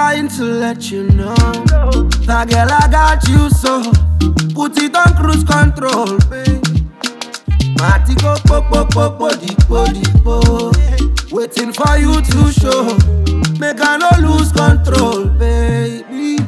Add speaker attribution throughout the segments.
Speaker 1: trying to let you know that girl I got you so. Put it on cruise control, babe. Mati go po di. Waiting for you to show. Make I no lose control, baby.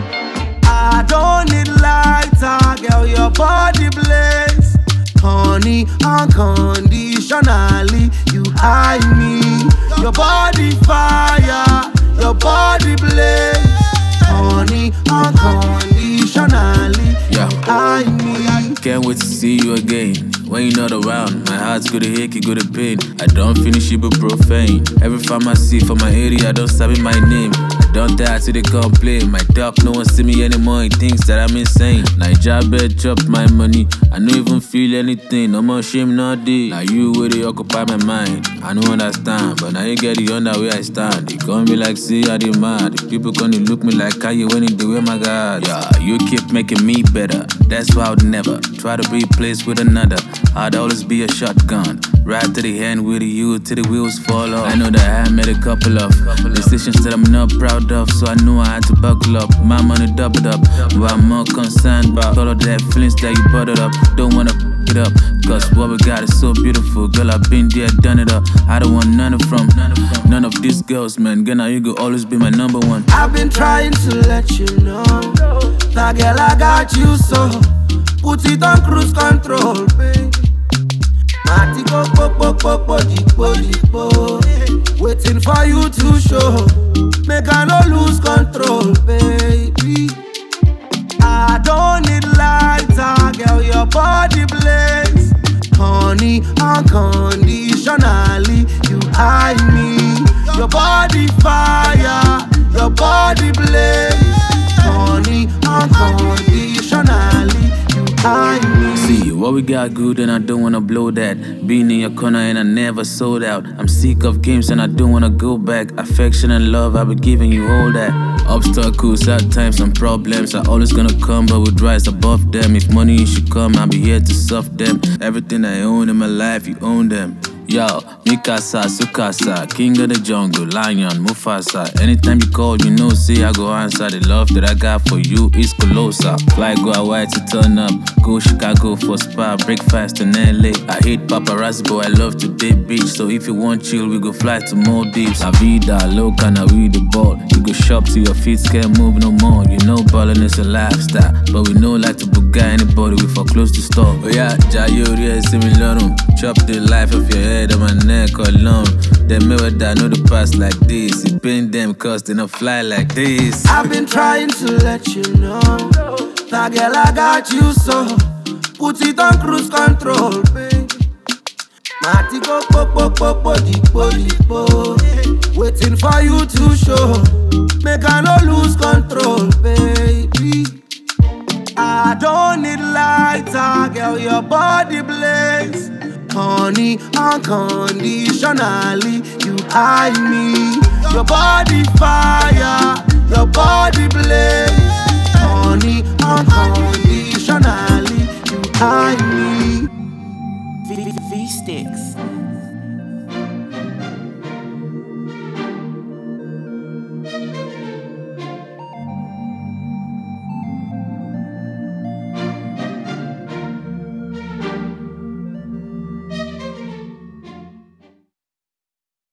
Speaker 1: I don't need lighter, girl, your body blaze. Honey, unconditionally, you hide me. Your body fire, your body blaze. Honey, unconditionally, you hide me.
Speaker 2: Can't wait to see you again. When you're not around, my heart's gonna ache, it gonna pain. I don't finish it but profane. Every pharmacy for my area, I don't sabi my name. I don't dare to they complain. My dog, no one see me anymore, he thinks that I'm insane. Naija bed chop my money, I don't even feel anything. No more shame, no day. Now you where they occupy my mind. I don't understand, but now you get the under where I stand. They call me like, see, I did mad. The people gonna look me like, how you winning the way my God. Yeah, you keep making me better. That's why I would never try to replace with another. I'd always be a shotgun, right to the hand with you till the wheels fall off. I know that I made a couple of decisions that I'm not proud of, so I knew I had to buckle up. My money doubled up, but I'm more concerned about all of that feelings that you bottled up. Don't wanna it up, cause what we got is so beautiful. Girl, I've been there, done it up. I don't want none of these girls, man. Girl, now you go always be my number one.
Speaker 1: I've been trying to let you know that girl, I got you so. Put it on cruise control, babe. Mati go po di. Waiting for you to show. Make I no lose control, baby. I don't need lighter, girl, your body blaze. Honey, unconditionally, you hide me. Your body fire, your body blaze. Honey, unconditionally, you hide me.
Speaker 2: See, what we got good and I don't wanna blow that. Being in your corner and I never sold out. I'm sick of games and I don't wanna go back. Affection and love, I'll be giving you all that. Obstacles, at times and problems are always gonna come, but we'd rise above them. If money should come, I'll be here to solve them. Everything I own in my life, you own them. Yo, Mikasa, Sukasa, king of the jungle, lion, Mufasa. Anytime you call, you know, say I go answer. The love that I got for you is colossal. Fly go Hawaii to turn up, go Chicago for spa, breakfast in LA. I hate paparazzi, but I love to date beach. So if you want chill, we go fly to Maldives. La vida loca, now we the ball. You go shop till your feet can't move no more. You know ballin' is a lifestyle, but we know like to buga anybody we for close to stop. Oh yeah, Jayori, similar. Chop the life of your head on my neck alone. Them never die, know the past like this. It pain them cause they don't fly like this.
Speaker 1: I've been trying to let you know that girl, I got you so. Put it on cruise control, babe. Mati go po di. Waiting for you to show. Make I no lose control, baby. I don't need lighter, girl, your body blaze. Honey, unconditionally, you hide me. Your body fire, your body blaze. Honey, unconditionally, you hide me.
Speaker 3: V-Sticks.